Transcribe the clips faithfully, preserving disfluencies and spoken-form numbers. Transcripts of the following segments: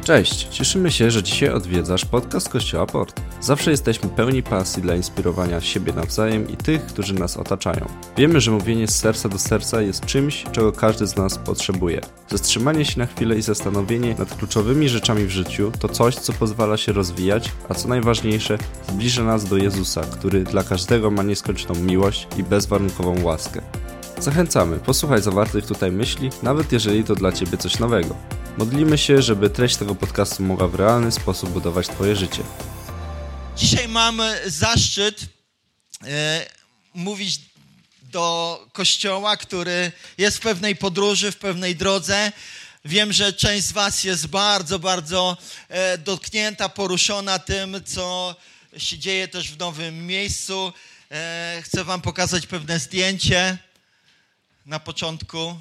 Cześć, cieszymy się, że dzisiaj odwiedzasz podcast Kościoła Port. Zawsze jesteśmy pełni pasji dla inspirowania siebie nawzajem i tych, którzy nas otaczają. Wiemy, że mówienie z serca do serca jest czymś, czego każdy z nas potrzebuje. Zatrzymanie się na chwilę i zastanowienie nad kluczowymi rzeczami w życiu to coś, co pozwala się rozwijać, a co najważniejsze, zbliża nas do Jezusa, który dla każdego ma nieskończoną miłość i bezwarunkową łaskę. Zachęcamy, posłuchaj zawartych tutaj myśli, nawet jeżeli to dla Ciebie coś nowego. Modlimy się, żeby treść tego podcastu mogła w realny sposób budować Twoje życie. Dzisiaj mamy zaszczyt e, mówić do Kościoła, który jest w pewnej podróży, w pewnej drodze. Wiem, że część z Was jest bardzo, bardzo e, dotknięta, poruszona tym, co się dzieje też w nowym miejscu. E, chcę Wam pokazać pewne zdjęcie na początku.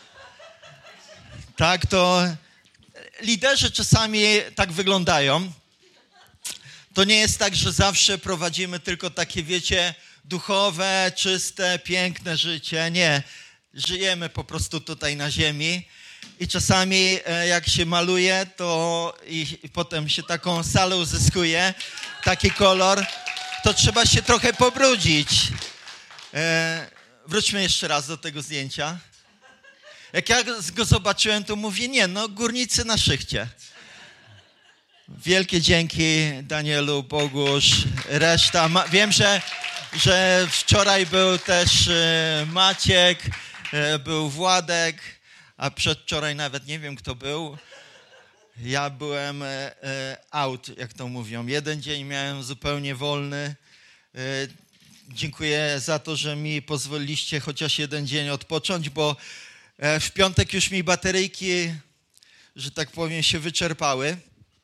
Tak, to liderzy czasami tak wyglądają. To nie jest tak, że zawsze prowadzimy tylko takie, wiecie, duchowe, czyste, piękne życie. Nie, żyjemy po prostu tutaj na ziemi i czasami jak się maluje, to i, i potem się taką salę uzyskuje, taki kolor, to trzeba się trochę pobrudzić. E, wróćmy jeszcze raz do tego zdjęcia. Jak ja go zobaczyłem, to mówię, nie, no górnicy na szychcie. Wielkie dzięki Danielu, Bogusz, reszta. Ma, wiem, że, że wczoraj był też e, Maciek, e, był Władek, a przedwczoraj nawet nie wiem, kto był. Ja byłem e, e, out, jak to mówią. Jeden dzień miałem zupełnie wolny. E, dziękuję za to, że mi pozwoliliście chociaż jeden dzień odpocząć, bo w piątek już mi bateryjki, że tak powiem, się wyczerpały.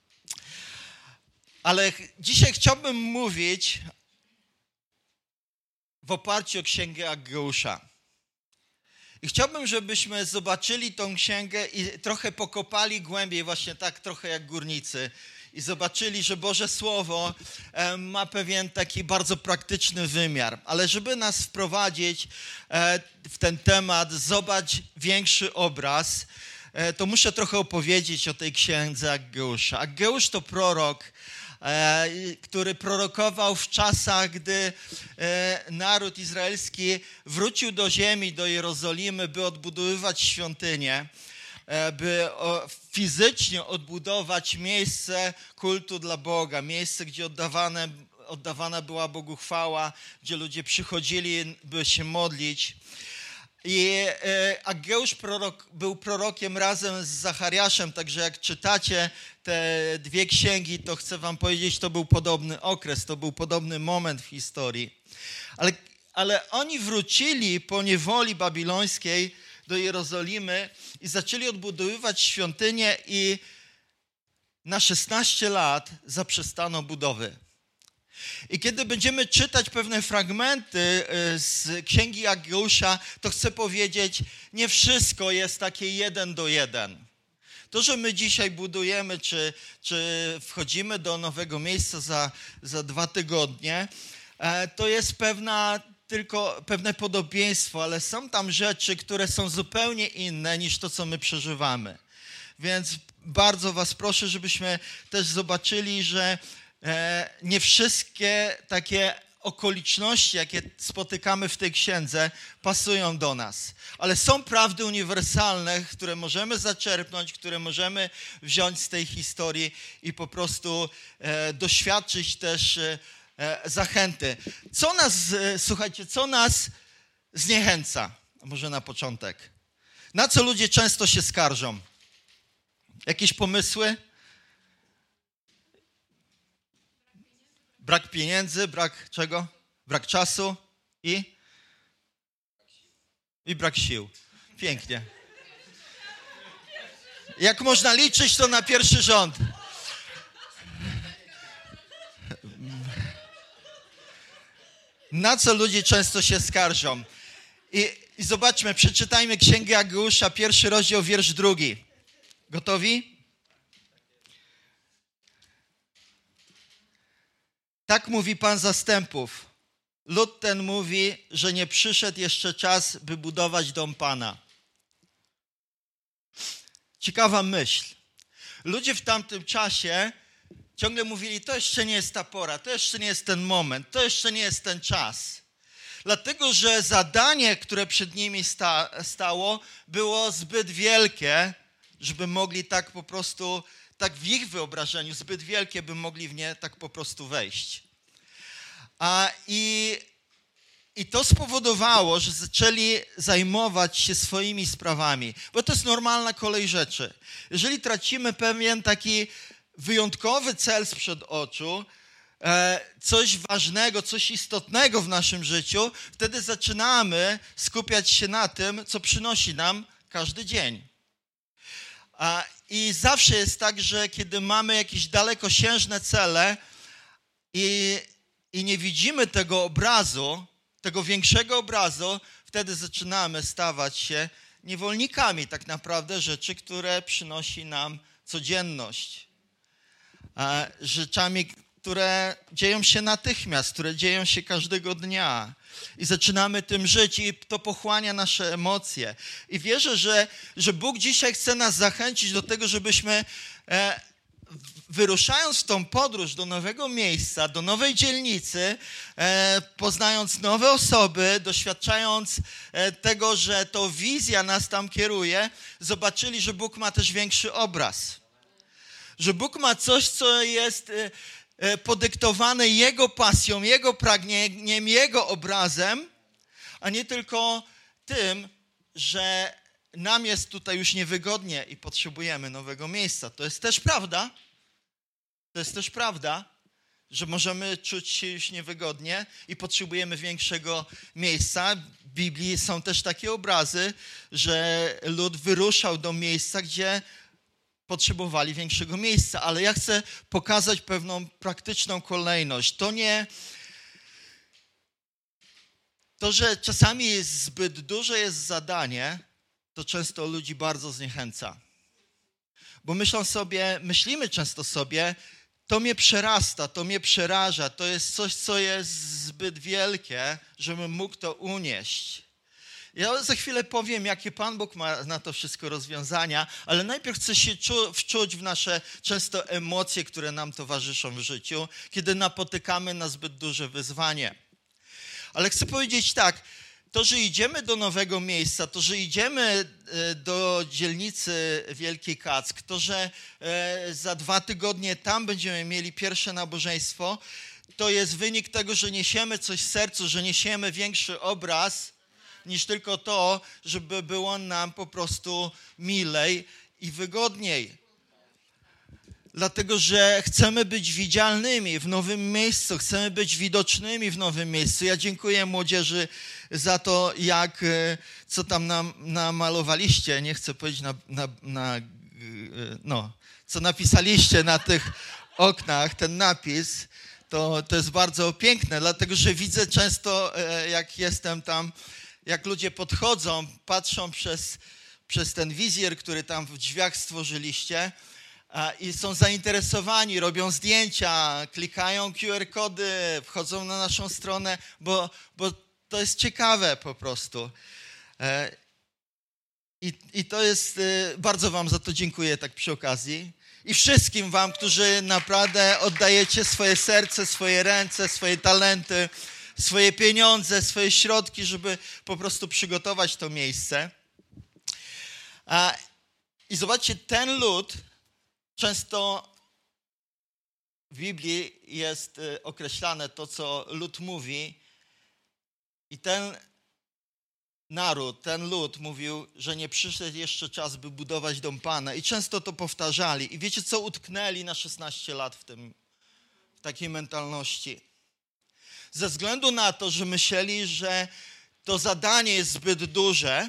Ale dzisiaj chciałbym mówić w oparciu o księgę Aggeusza. I chciałbym, żebyśmy zobaczyli tą księgę i trochę pokopali głębiej, właśnie tak trochę jak górnicy. I zobaczyli, że Boże Słowo ma pewien taki bardzo praktyczny wymiar. Ale żeby nas wprowadzić w ten temat, zobacz większy obraz, to muszę trochę opowiedzieć o tej księdze Aggeusza. Aggeusz to prorok, który prorokował w czasach, gdy naród izraelski wrócił do ziemi, do Jerozolimy, by odbudowywać świątynię, by fizycznie odbudować miejsce kultu dla Boga, miejsce, gdzie oddawane, oddawana była Bogu chwała, gdzie ludzie przychodzili, by się modlić. I Aggeusz prorok, był prorokiem razem z Zachariaszem, także jak czytacie te dwie księgi, to chcę wam powiedzieć, to był podobny okres, to był podobny moment w historii. Ale, ale oni wrócili po niewoli babilońskiej do Jerozolimy i zaczęli odbudowywać świątynię i na szesnaście lat zaprzestano budowy. I kiedy będziemy czytać pewne fragmenty z księgi Aggeusza, to chcę powiedzieć, nie wszystko jest takie jeden do jeden. To, że my dzisiaj budujemy, czy, czy wchodzimy do nowego miejsca za, za dwa tygodnie, to jest pewna tylko pewne podobieństwo, ale są tam rzeczy, które są zupełnie inne niż to, co my przeżywamy. Więc bardzo was proszę, żebyśmy też zobaczyli, że nie wszystkie takie okoliczności, jakie spotykamy w tej księdze, pasują do nas. Ale są prawdy uniwersalne, które możemy zaczerpnąć, które możemy wziąć z tej historii i po prostu doświadczyć też zachęty. Co nas, słuchajcie, co nas zniechęca? Może na początek. Na co ludzie często się skarżą? Jakieś pomysły? Brak pieniędzy, brak czego? Brak czasu i? I brak sił. Pięknie. Jak można liczyć, to na pierwszy rząd. Na co ludzie często się skarżą? I, i zobaczmy, przeczytajmy Księgę Aggeusza, pierwszy rozdział, wiersz drugi. Gotowi? Tak mówi Pan zastępów. Lud ten mówi, że nie przyszedł jeszcze czas, by budować dom Pana. Ciekawa myśl. ludzie w tamtym czasie ciągle mówili, to jeszcze nie jest ta pora, to jeszcze nie jest ten moment, to jeszcze nie jest ten czas. Dlatego, że zadanie, które przed nimi sta, stało, było zbyt wielkie, żeby mogli tak po prostu, tak w ich wyobrażeniu, zbyt wielkie, by mogli w nie tak po prostu wejść. A, i, I to spowodowało, że zaczęli zajmować się swoimi sprawami, bo to jest normalna kolej rzeczy. Jeżeli tracimy pewien taki wyjątkowy cel sprzed oczu, coś ważnego, coś istotnego w naszym życiu, wtedy zaczynamy skupiać się na tym, co przynosi nam każdy dzień. I zawsze jest tak, że kiedy mamy jakieś dalekosiężne cele i, i nie widzimy tego obrazu, tego większego obrazu, wtedy zaczynamy stawać się niewolnikami tak naprawdę rzeczy, które przynosi nam codzienność. Rzeczami, które dzieją się natychmiast, które dzieją się każdego dnia. I zaczynamy tym żyć i to pochłania nasze emocje. I wierzę, że, że Bóg dzisiaj chce nas zachęcić do tego, żebyśmy e, wyruszając w tą podróż do nowego miejsca, do nowej dzielnicy, e, poznając nowe osoby, doświadczając e, tego, że to wizja nas tam kieruje, zobaczyli, że Bóg ma też większy obraz. Że Bóg ma coś, co jest e, podyktowane Jego pasją, Jego pragnieniem, Jego obrazem, a nie tylko tym, że nam jest tutaj już niewygodnie i potrzebujemy nowego miejsca. To jest też prawda. To jest też prawda, że możemy czuć się już niewygodnie i potrzebujemy większego miejsca. W Biblii są też takie obrazy, że lud wyruszał do miejsca, gdzie potrzebowali większego miejsca, ale ja chcę pokazać pewną praktyczną kolejność. To nie... To, że czasami zbyt duże jest zadanie, to często ludzi bardzo zniechęca. Bo myślą sobie, myślimy często sobie, to mnie przerasta, to mnie przeraża, to jest coś, co jest zbyt wielkie, żebym mógł to unieść. Ja za chwilę powiem, jakie Pan Bóg ma na to wszystko rozwiązania, ale najpierw chcę się czu, wczuć w nasze często emocje, które nam towarzyszą w życiu, kiedy napotykamy na zbyt duże wyzwanie. Ale chcę powiedzieć tak, to, że idziemy do nowego miejsca, to, że idziemy do dzielnicy Wielki Kack, to, że za dwa tygodnie tam będziemy mieli pierwsze nabożeństwo, to jest wynik tego, że niesiemy coś w sercu, że niesiemy większy obraz, niż tylko to, żeby było nam po prostu milej i wygodniej. Dlatego, że chcemy być widzialnymi w nowym miejscu, chcemy być widocznymi w nowym miejscu. Ja dziękuję młodzieży za to, jak, co tam nam, namalowaliście, nie chcę powiedzieć na, na, na, no, co napisaliście na tych oknach, ten napis, to, to jest bardzo piękne, dlatego, że widzę często, jak jestem tam, jak ludzie podchodzą, patrzą przez, przez ten wizjer, który tam w drzwiach stworzyliście a, i są zainteresowani, robią zdjęcia, klikają Q R kody, wchodzą na naszą stronę, bo, bo to jest ciekawe po prostu. E, i, I to jest, e, bardzo wam za to dziękuję tak przy okazji. I wszystkim wam, którzy naprawdę oddajecie swoje serce, swoje ręce, swoje talenty, swoje pieniądze, swoje środki, żeby po prostu przygotować to miejsce. I zobaczcie, ten lud często w Biblii jest określane to, co lud mówi. I ten naród, ten lud mówił, że nie przyszedł jeszcze czas, by budować dom Pana. I często to powtarzali. I wiecie co? Utknęli na szesnaście lat w tym, w takiej mentalności. Ze względu na to, że myśleli, że to zadanie jest zbyt duże,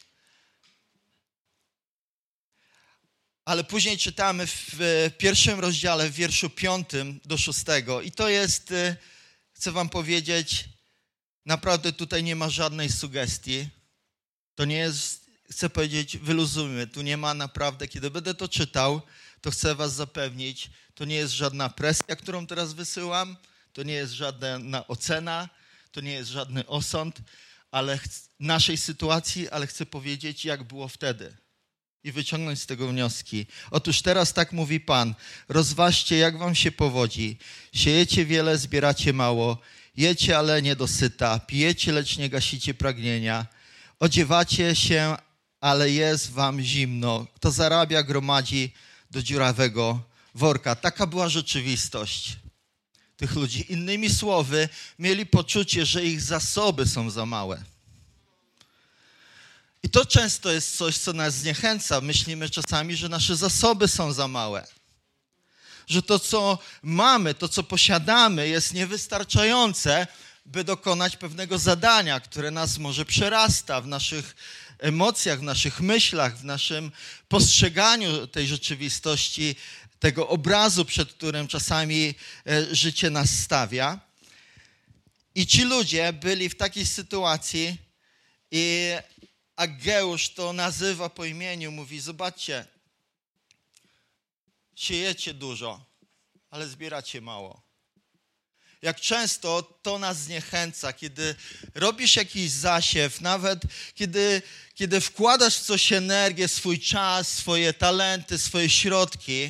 ale później czytamy w pierwszym rozdziale, w wierszu piątym do szóstego i to jest, chcę wam powiedzieć, naprawdę tutaj nie ma żadnej sugestii. To nie jest, chcę powiedzieć, wyluzujmy, tu nie ma naprawdę, kiedy będę to czytał, to chcę was zapewnić, to nie jest żadna presja, którą teraz wysyłam, to nie jest żadna ocena, to nie jest żadny osąd, ale naszej sytuacji, ale chcę powiedzieć, jak było wtedy. i wyciągnąć z tego wnioski. Otóż teraz tak mówi Pan, rozważcie, jak wam się powodzi. Siejecie wiele, zbieracie mało, jecie, ale nie dosyta, pijecie, lecz nie gasicie pragnienia. Odziewacie się, ale jest wam zimno. Kto zarabia, gromadzi do dziurawego worka. Taka była rzeczywistość tych ludzi. Innymi słowy, mieli poczucie, że ich zasoby są za małe. I to często jest coś, co nas zniechęca. Myślimy czasami, że nasze zasoby są za małe. Że to, co mamy, to, co posiadamy, jest niewystarczające, by dokonać pewnego zadania, które nas może przerasta w naszych emocjach, w naszych myślach, w naszym postrzeganiu tej rzeczywistości, tego obrazu, przed którym czasami życie nas stawia. I ci ludzie byli w takiej sytuacji i Ageusz to nazywa po imieniu, mówi, zobaczcie, siejecie dużo, ale zbieracie mało. Jak często to nas zniechęca, kiedy robisz jakiś zasiew, nawet kiedy, kiedy wkładasz w coś energię, swój czas, swoje talenty, swoje środki,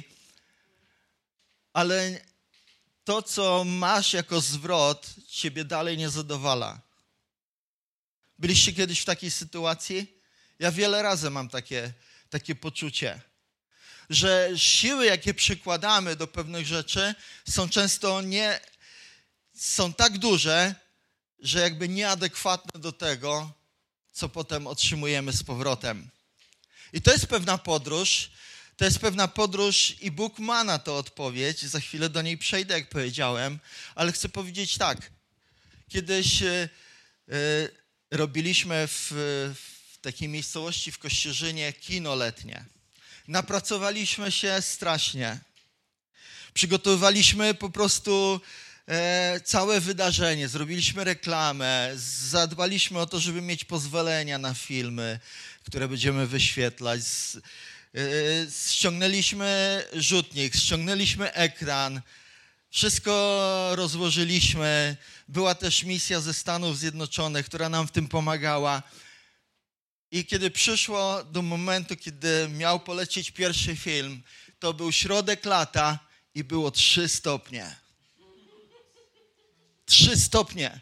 ale to, co masz jako zwrot, ciebie dalej nie zadowala. Byliście kiedyś w takiej sytuacji? Ja wiele razy mam takie, takie poczucie, że siły, jakie przykładamy do pewnych rzeczy, są często nie, są tak duże, że jakby nieadekwatne do tego, co potem otrzymujemy z powrotem. I to jest pewna podróż, to jest pewna podróż i Bóg ma na to odpowiedź. Za chwilę do niej przejdę, jak powiedziałem, ale chcę powiedzieć tak. Kiedyś yy, yy, robiliśmy w, w takiej miejscowości w Kościerzynie kino letnie. Napracowaliśmy się strasznie. Przygotowywaliśmy po prostu e, całe wydarzenie, zrobiliśmy reklamę, zadbaliśmy o to, żeby mieć pozwolenia na filmy, które będziemy wyświetlać. Z, e, ściągnęliśmy rzutnik, ściągnęliśmy ekran, wszystko rozłożyliśmy. Była też misja ze Stanów Zjednoczonych, która nam w tym pomagała. I kiedy przyszło do momentu, kiedy miał polecieć pierwszy film, to był środek lata i było trzy stopnie. Trzy stopnie.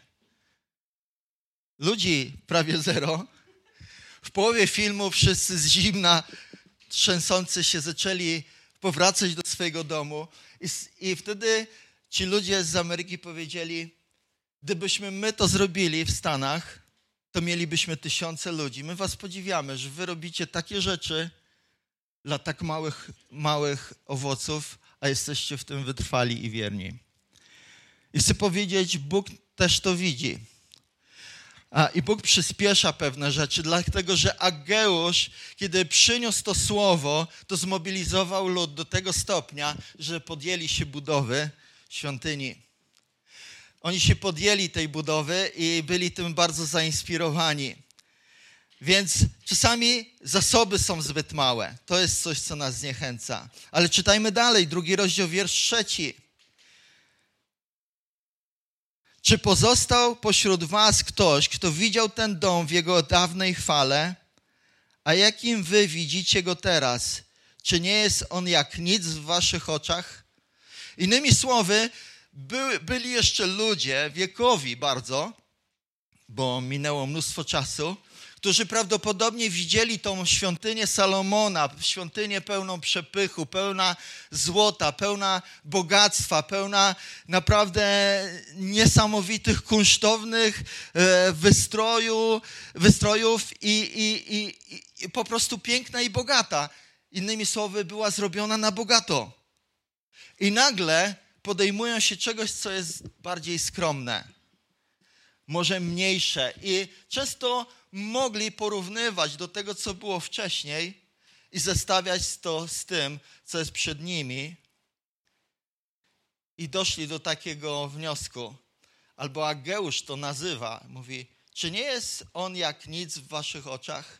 Ludzi prawie zero. W połowie filmu wszyscy z zimna, trzęsący się, zaczęli powracać do swojego domu. I, i wtedy ci ludzie z Ameryki powiedzieli, gdybyśmy my to zrobili w Stanach, to mielibyśmy tysiące ludzi. My was podziwiamy, że wy robicie takie rzeczy dla tak małych, małych owoców, a jesteście w tym wytrwali i wierni. I chcę powiedzieć, Bóg też to widzi. A, I Bóg przyspiesza pewne rzeczy, dlatego że Ageusz, kiedy przyniósł to słowo, to zmobilizował lud do tego stopnia, że podjęli się budowy świątyni. Oni się podjęli tej budowy i byli tym bardzo zainspirowani. Więc czasami zasoby są zbyt małe. To jest coś, co nas zniechęca. Ale czytajmy dalej, drugi rozdział, wiersz trzeci. Czy pozostał pośród was ktoś, kto widział ten dom w jego dawnej chwale, a jakim wy widzicie go teraz? Czy nie jest on jak nic w waszych oczach? Innymi słowy, By, byli jeszcze ludzie, wiekowi bardzo, bo minęło mnóstwo czasu, którzy prawdopodobnie widzieli tą świątynię Salomona, świątynię pełną przepychu, pełna złota, pełna bogactwa, pełna naprawdę niesamowitych, kunsztownych wystroju, wystrojów i, i, i, i po prostu piękna i bogata. Innymi słowy, była zrobiona na bogato. I nagle podejmują się czegoś, co jest bardziej skromne, może mniejsze. I często mogli porównywać do tego, co było wcześniej i zestawiać to z tym, co jest przed nimi. I doszli do takiego wniosku. Albo Ageusz to nazywa. Mówi, czy nie jest on jak nic w waszych oczach?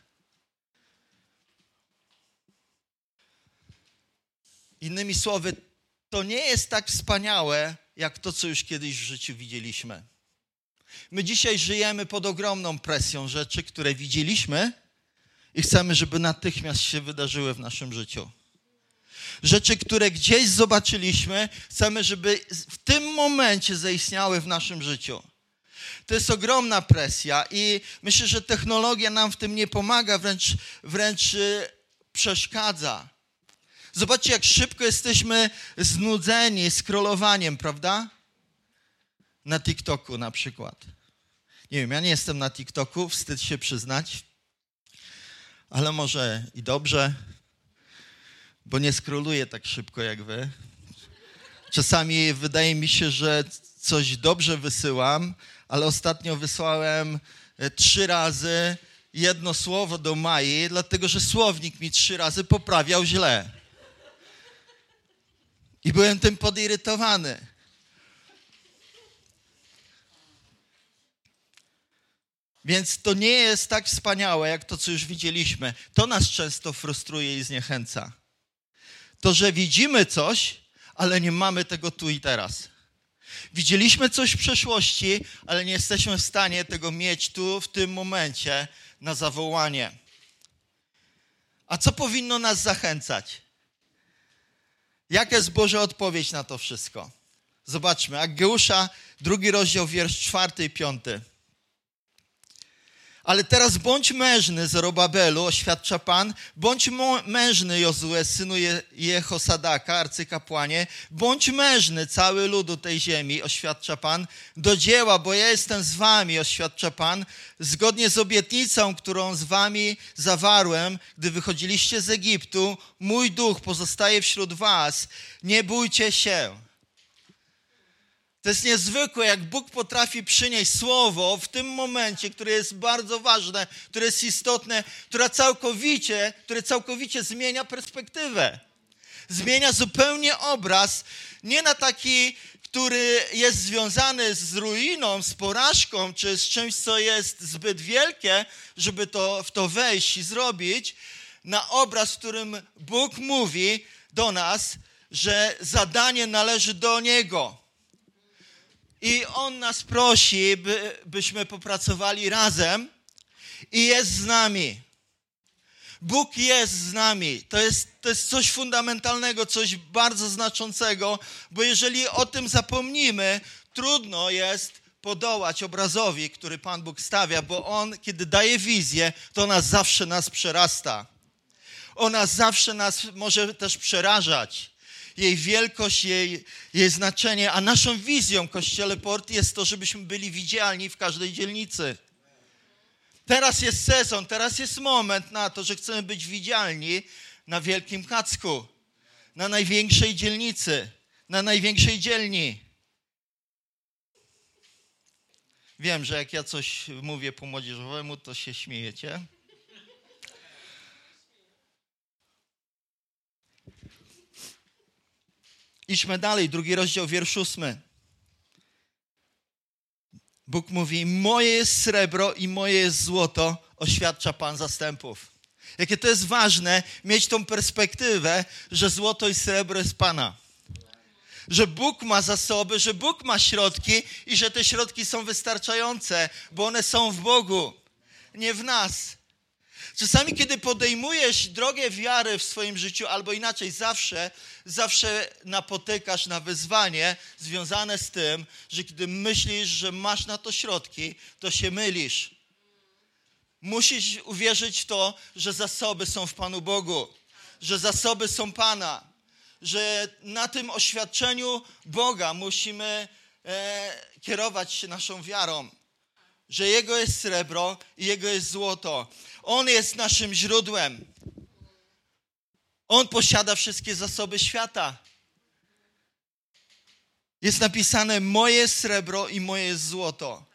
Innymi słowy, to nie jest tak wspaniałe, jak to, co już kiedyś w życiu widzieliśmy. My dzisiaj żyjemy pod ogromną presją rzeczy, które widzieliśmy i chcemy, żeby natychmiast się wydarzyły w naszym życiu. Rzeczy, które gdzieś zobaczyliśmy, chcemy, żeby w tym momencie zaistniały w naszym życiu. To jest ogromna presja i myślę, że technologia nam w tym nie pomaga, wręcz, wręcz yy, przeszkadza. Zobaczcie, jak szybko jesteśmy znudzeni scrollowaniem, prawda? Na TikToku na przykład. Nie wiem, ja nie jestem na TikToku, wstyd się przyznać, ale może i dobrze, bo nie scrolluję tak szybko jak wy. Czasami wydaje mi się, że coś dobrze wysyłam, ale ostatnio wysłałem trzy razy jedno słowo do Mai, dlatego że słownik mi trzy razy poprawiał źle. I byłem tym podirytowany. Więc to nie jest tak wspaniałe, jak to, co już widzieliśmy. To nas często frustruje i zniechęca. To, że widzimy coś, ale nie mamy tego tu i teraz. Widzieliśmy coś w przeszłości, ale nie jesteśmy w stanie tego mieć tu, w tym momencie, na zawołanie. A co powinno nas zachęcać? Jaka jest Boża odpowiedź na to wszystko? Zobaczmy. Aggeusza, drugi rozdział, wiersz czwarty i piąty. Ale teraz bądź mężny, Zorobabelu, oświadcza Pan, bądź mężny, Jozue, synu Je- Jehosadaka, arcykapłanie, bądź mężny, cały ludu tej ziemi, oświadcza Pan, do dzieła, bo ja jestem z wami, oświadcza Pan, zgodnie z obietnicą, którą z wami zawarłem, gdy wychodziliście z Egiptu, mój duch pozostaje wśród was, nie bójcie się. To jest niezwykłe, jak Bóg potrafi przynieść słowo w tym momencie, które jest bardzo ważne, które jest istotne, które całkowicie, które całkowicie zmienia perspektywę. Zmienia zupełnie obraz, nie na taki, który jest związany z ruiną, z porażką, czy z czymś, co jest zbyt wielkie, żeby to, w to wejść i zrobić, na obraz, w którym Bóg mówi do nas, że zadanie należy do Niego. I On nas prosi, by, byśmy popracowali razem i jest z nami. Bóg jest z nami. To jest, to jest coś fundamentalnego, coś bardzo znaczącego, bo jeżeli o tym zapomnimy, trudno jest podołać obrazowi, który Pan Bóg stawia, bo On, kiedy daje wizję, to ona zawsze nas przerasta. Ona zawsze nas może też przerażać. Jej wielkość, jej, jej znaczenie, a naszą wizją Kościele Port jest to, żebyśmy byli widzialni w każdej dzielnicy. Teraz jest sezon, teraz jest moment na to, że chcemy być widzialni na Wielkim Kacku, na największej dzielnicy, na największej dzielni. Wiem, że jak ja coś mówię po młodzieżowemu, to się śmiejecie. Idźmy dalej, drugi rozdział, wiersz ósmy. Bóg mówi, moje jest srebro i moje jest złoto, oświadcza Pan zastępów. Jakie to jest ważne, mieć tą perspektywę, że złoto i srebro jest Pana. Że Bóg ma zasoby, że Bóg ma środki i że te środki są wystarczające, bo one są w Bogu, nie w nas. Czasami, kiedy podejmujesz drogę wiary w swoim życiu, albo inaczej, zawsze, zawsze napotykasz na wyzwanie związane z tym, że kiedy myślisz, że masz na to środki, to się mylisz. Musisz uwierzyć w to, że zasoby są w Panu Bogu, że zasoby są Pana, że na tym oświadczeniu Boga musimy e, kierować się naszą wiarą. Że Jego jest srebro i Jego jest złoto. On jest naszym źródłem. On posiada wszystkie zasoby świata. Jest napisane moje jest srebro i moje jest złoto.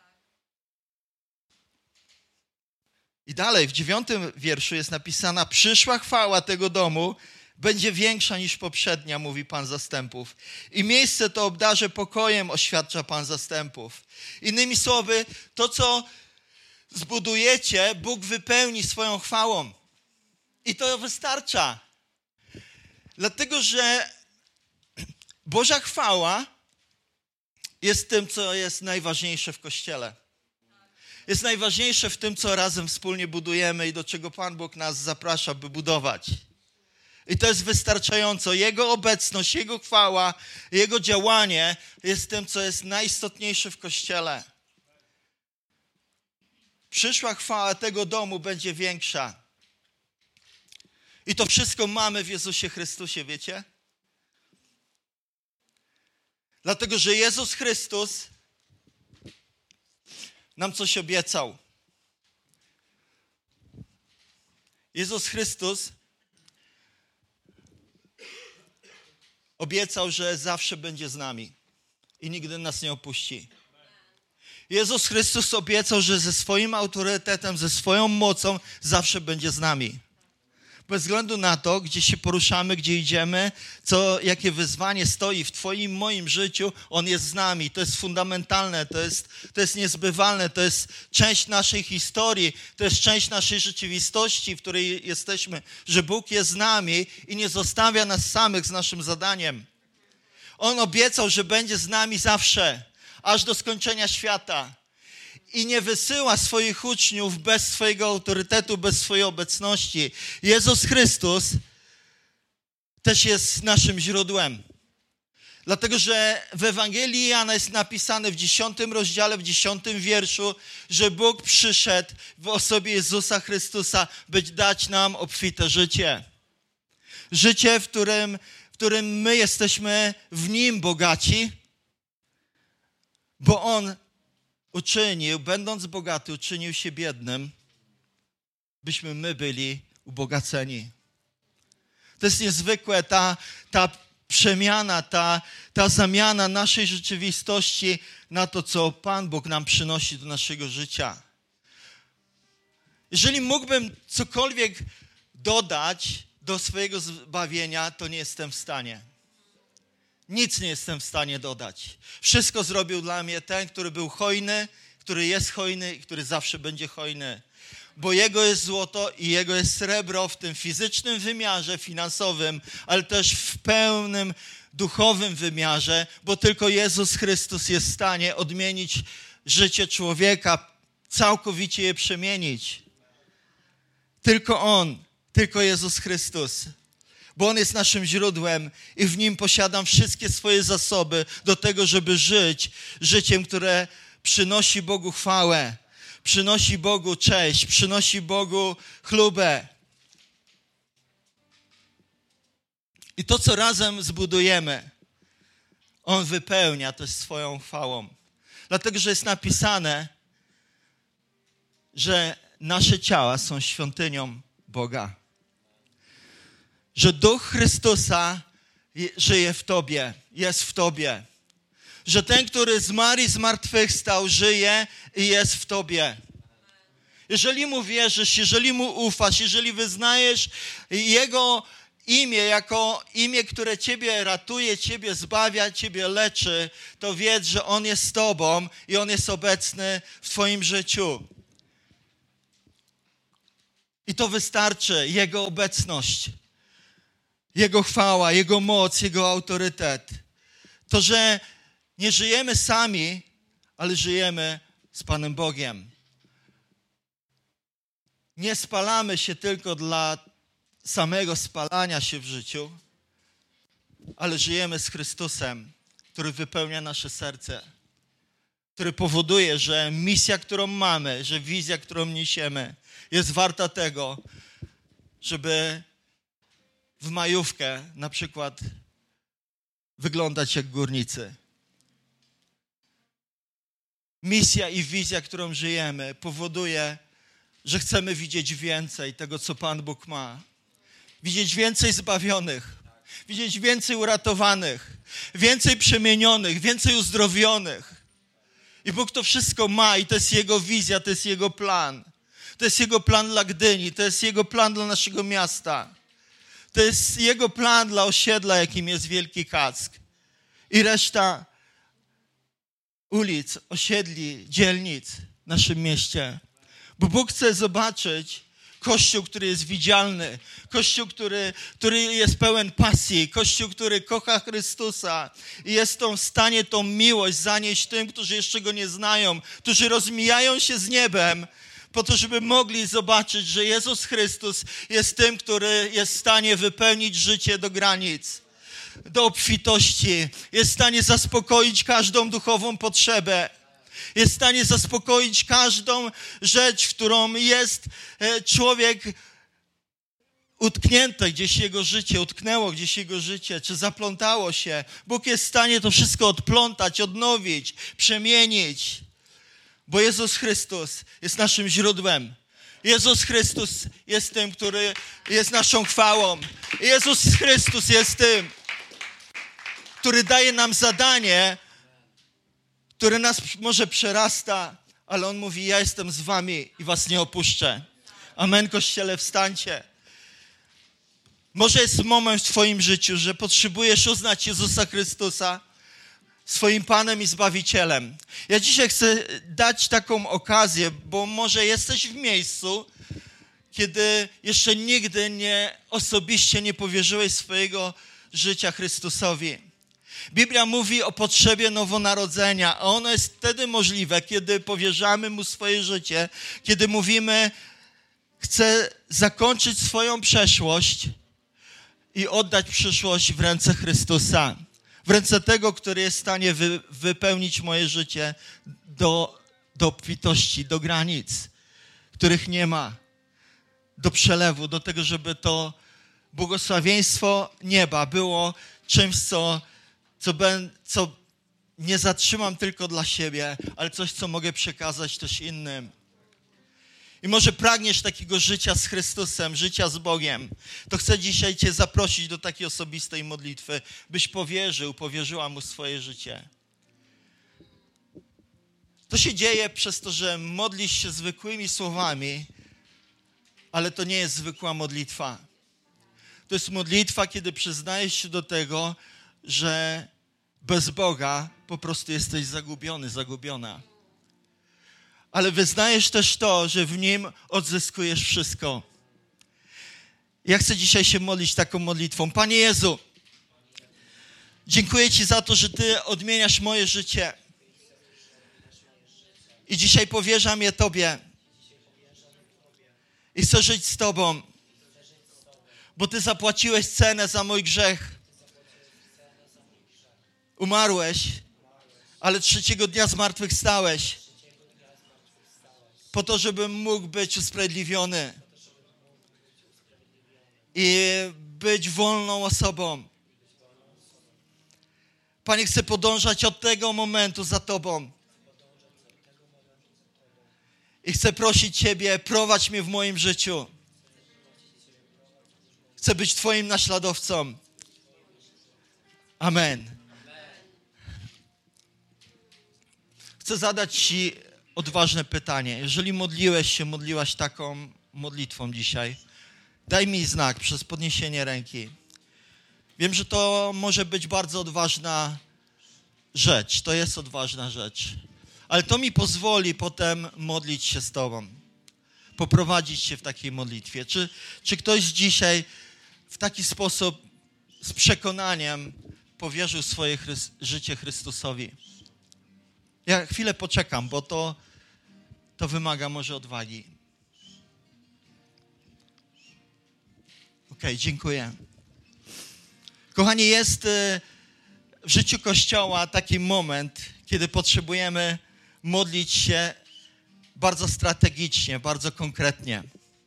I dalej w dziewiątym wierszu jest napisana przyszła chwała tego domu będzie większa niż poprzednia, mówi Pan zastępów. I miejsce to obdarzę pokojem, oświadcza Pan zastępów. Innymi słowy, to co zbudujecie, Bóg wypełni swoją chwałą. I to wystarcza. Dlatego, że Boża chwała jest tym, co jest najważniejsze w Kościele. jest najważniejsze w tym, co razem wspólnie budujemy i do czego Pan Bóg nas zaprasza, by budować. I to jest wystarczająco. Jego obecność, Jego chwała, Jego działanie jest tym, co jest najistotniejsze w Kościele. Przyszła chwała tego domu będzie większa. I to wszystko mamy w Jezusie Chrystusie, wiecie? Dlatego, że Jezus Chrystus nam coś obiecał. Jezus Chrystus obiecał, że zawsze będzie z nami i nigdy nas nie opuści. Jezus Chrystus obiecał, że ze swoim autorytetem, ze swoją mocą zawsze będzie z nami. Bez względu na to, gdzie się poruszamy, gdzie idziemy, co, jakie wyzwanie stoi w twoim, moim życiu, On jest z nami. To jest fundamentalne, to jest, to jest niezbywalne, to jest część naszej historii, to jest część naszej rzeczywistości, w której jesteśmy, że Bóg jest z nami i nie zostawia nas samych z naszym zadaniem. On obiecał, że będzie z nami zawsze, aż do skończenia świata. I nie wysyła swoich uczniów bez swojego autorytetu, bez swojej obecności. Jezus Chrystus też jest naszym źródłem. Dlatego, że w Ewangelii Jana jest napisane w dziesiątym rozdziale, w dziesiątym wierszu, że Bóg przyszedł w osobie Jezusa Chrystusa, by dać nam obfite życie. Życie, w którym, w którym my jesteśmy w Nim bogaci, bo On uczynił, będąc bogaty, uczynił się biednym, byśmy my byli ubogaceni. To jest niezwykłe, ta, ta przemiana, ta, ta zamiana naszej rzeczywistości na to, co Pan Bóg nam przynosi do naszego życia. Jeżeli mógłbym cokolwiek dodać do swojego zbawienia, to nie jestem w stanie. Nic nie jestem w stanie dodać. Wszystko zrobił dla mnie ten, który był hojny, który jest hojny i który zawsze będzie hojny. Bo Jego jest złoto i Jego jest srebro w tym fizycznym wymiarze, finansowym, ale też w pełnym duchowym wymiarze, bo tylko Jezus Chrystus jest w stanie odmienić życie człowieka, całkowicie je przemienić. Tylko On, tylko Jezus Chrystus. Bo On jest naszym źródłem i w Nim posiadam wszystkie swoje zasoby do tego, żeby żyć życiem, które przynosi Bogu chwałę, przynosi Bogu cześć, przynosi Bogu chlubę. I to, co razem zbudujemy, On wypełnia to swoją chwałą. Dlatego, że jest napisane, że nasze ciała są świątynią Boga. Że Duch Chrystusa żyje w tobie, jest w tobie. Że ten, który zmarł i zmartwychwstał, żyje i jest w tobie. Jeżeli Mu wierzysz, jeżeli Mu ufasz, jeżeli wyznajesz Jego imię jako imię, które ciebie ratuje, ciebie zbawia, ciebie leczy, to wiedz, że On jest z tobą i On jest obecny w twoim życiu. I to wystarczy, Jego obecność. Jego chwała, Jego moc, Jego autorytet. To, że nie żyjemy sami, ale żyjemy z Panem Bogiem. Nie spalamy się tylko dla samego spalania się w życiu, ale żyjemy z Chrystusem, który wypełnia nasze serce, który powoduje, że misja, którą mamy, że wizja, którą niesiemy, jest warta tego, żeby w majówkę na przykład wyglądać jak górnicy. Misja i wizja, którą żyjemy, powoduje, że chcemy widzieć więcej tego, co Pan Bóg ma. Widzieć więcej zbawionych, widzieć więcej uratowanych, więcej przemienionych, więcej uzdrowionych. I Bóg to wszystko ma i to jest Jego wizja, to jest Jego plan. To jest Jego plan dla Gdyni, to jest Jego plan dla naszego miasta. To jest Jego plan dla osiedla, jakim jest Wielki Kack. I reszta ulic, osiedli, dzielnic w naszym mieście. Bo Bóg chce zobaczyć Kościół, który jest widzialny. Kościół, który, który jest pełen pasji. Kościół, który kocha Chrystusa i jest tą w stanie tą miłość zanieść tym, którzy jeszcze Go nie znają, którzy rozmijają się z niebem, po to, żeby mogli zobaczyć, że Jezus Chrystus jest tym, który jest w stanie wypełnić życie do granic, do obfitości. Jest w stanie zaspokoić każdą duchową potrzebę. Jest w stanie zaspokoić każdą rzecz, w którą jest człowiek utknięty, gdzieś jego życie, utknęło gdzieś jego życie, czy zaplątało się. Bóg jest w stanie to wszystko odplątać, odnowić, przemienić. Bo Jezus Chrystus jest naszym źródłem. Jezus Chrystus jest tym, który jest naszą chwałą. Jezus Chrystus jest tym, który daje nam zadanie, które nas może przerasta, ale On mówi, ja jestem z wami i was nie opuszczę. Amen, Kościele, wstańcie. Może jest moment w twoim życiu, że potrzebujesz uznać Jezusa Chrystusa swoim Panem i Zbawicielem. Ja dzisiaj chcę dać taką okazję, bo może jesteś w miejscu, kiedy jeszcze nigdy nie osobiście nie powierzyłeś swojego życia Chrystusowi. Biblia mówi o potrzebie nowonarodzenia, a ono jest wtedy możliwe, kiedy powierzamy Mu swoje życie, kiedy mówimy, chcę zakończyć swoją przeszłość i oddać przyszłość w ręce Chrystusa. W ręce tego, który jest w stanie wy, wypełnić moje życie do, do obfitości, do granic, których nie ma, do przelewu, do tego, żeby to błogosławieństwo nieba było czymś, co, co, ben, co nie zatrzymam tylko dla siebie, ale coś, co mogę przekazać też innym. I może pragniesz takiego życia z Chrystusem, życia z Bogiem, to chcę dzisiaj Cię zaprosić do takiej osobistej modlitwy, byś powierzył, powierzyła Mu swoje życie. To się dzieje przez to, że modlisz się zwykłymi słowami, ale to nie jest zwykła modlitwa. To jest modlitwa, kiedy przyznajesz się do tego, że bez Boga po prostu jesteś zagubiony, zagubiona. Ale wyznajesz też to, że w Nim odzyskujesz wszystko. Ja chcę dzisiaj się modlić taką modlitwą. Panie Jezu, dziękuję Ci za to, że Ty odmieniasz moje życie. I dzisiaj powierzam je Tobie. I chcę żyć z Tobą. Bo Ty zapłaciłeś cenę za mój grzech. Umarłeś, ale trzeciego dnia zmartwychwstałeś. Po to, żebym mógł być usprawiedliwiony i być wolną osobą. Panie, chcę podążać od tego momentu za Tobą. I chcę prosić Ciebie, prowadź mnie w moim życiu. Chcę być Twoim naśladowcą. Amen. Chcę zadać Ci odważne pytanie. Jeżeli modliłeś się, modliłaś taką modlitwą dzisiaj, daj mi znak przez podniesienie ręki. Wiem, że to może być bardzo odważna rzecz. To jest odważna rzecz. Ale to mi pozwoli potem modlić się z Tobą. Poprowadzić się w takiej modlitwie. Czy, czy ktoś dzisiaj w taki sposób z przekonaniem powierzył swoje Chry- życie Chrystusowi? Ja chwilę poczekam, bo to, to wymaga może odwagi. Okej, dziękuję. Kochani, jest w życiu Kościoła taki moment, kiedy potrzebujemy modlić się bardzo strategicznie, bardzo konkretnie.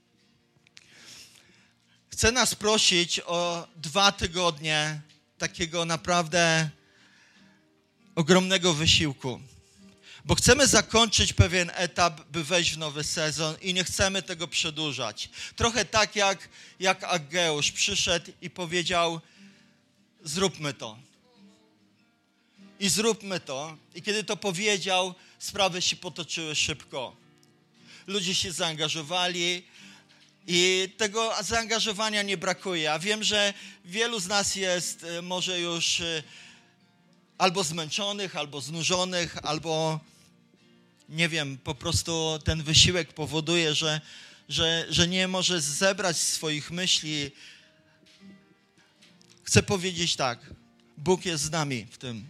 Chcę nas prosić o dwa tygodnie takiego naprawdę ogromnego wysiłku. Bo chcemy zakończyć pewien etap, by wejść w nowy sezon i nie chcemy tego przedłużać. Trochę tak jak, jak Ageusz przyszedł i powiedział, zróbmy to. I zróbmy to. I kiedy to powiedział, sprawy się potoczyły szybko. Ludzie się zaangażowali i tego zaangażowania nie brakuje. A wiem, że wielu z nas jest może już albo zmęczonych, albo znużonych, albo nie wiem, po prostu ten wysiłek powoduje, że, że, że nie może zebrać swoich myśli. Chcę powiedzieć tak, Bóg jest z nami w tym.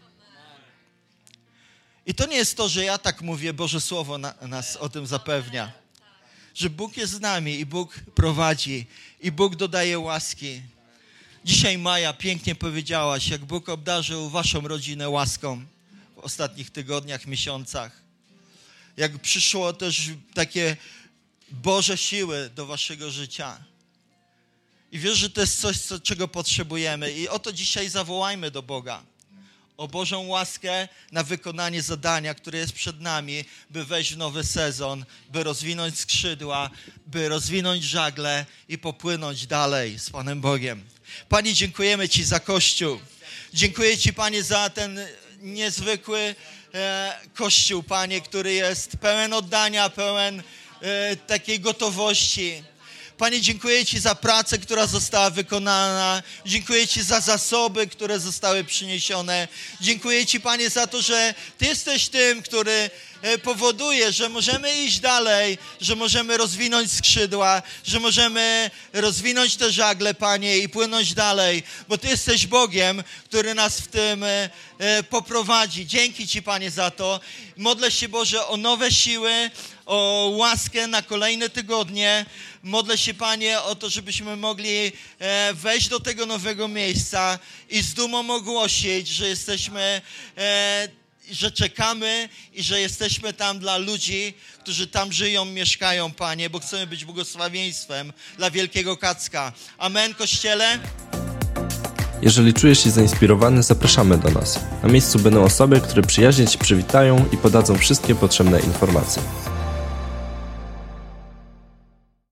I to nie jest to, że ja tak mówię, Boże Słowo na, nas o tym zapewnia. Że Bóg jest z nami i Bóg prowadzi i Bóg dodaje łaski. Dzisiaj Maja pięknie powiedziałaś, jak Bóg obdarzył waszą rodzinę łaską w ostatnich tygodniach, miesiącach. Jak przyszło też takie Boże siły do waszego życia. I wiesz, że to jest coś, co, czego potrzebujemy. I o to dzisiaj zawołajmy do Boga. O Bożą łaskę na wykonanie zadania, które jest przed nami, by wejść w nowy sezon, by rozwinąć skrzydła, by rozwinąć żagle i popłynąć dalej z Panem Bogiem. Panie, dziękujemy Ci za Kościół. Dziękuję Ci, Panie, za ten niezwykły e, Kościół, Panie, który jest pełen oddania, pełen e, takiej gotowości. Panie, dziękuję Ci za pracę, która została wykonana. Dziękuję Ci za zasoby, które zostały przyniesione. Dziękuję Ci, Panie, za to, że Ty jesteś tym, który powoduje, że możemy iść dalej, że możemy rozwinąć skrzydła, że możemy rozwinąć te żagle, Panie, i płynąć dalej, bo Ty jesteś Bogiem, który nas w tym poprowadzi. Dzięki Ci, Panie, za to. Modlę się, Boże, o nowe siły, o łaskę na kolejne tygodnie. Modlę się, Panie, o to, żebyśmy mogli wejść do tego nowego miejsca i z dumą ogłosić, że jesteśmy, że czekamy i że jesteśmy tam dla ludzi, którzy tam żyją, mieszkają, Panie, bo chcemy być błogosławieństwem dla Wielkiego Kacka. Amen, Kościele. Jeżeli czujesz się zainspirowany, zapraszamy do nas. Na miejscu będą osoby, które przyjaźnie Ci przywitają i podadzą wszystkie potrzebne informacje.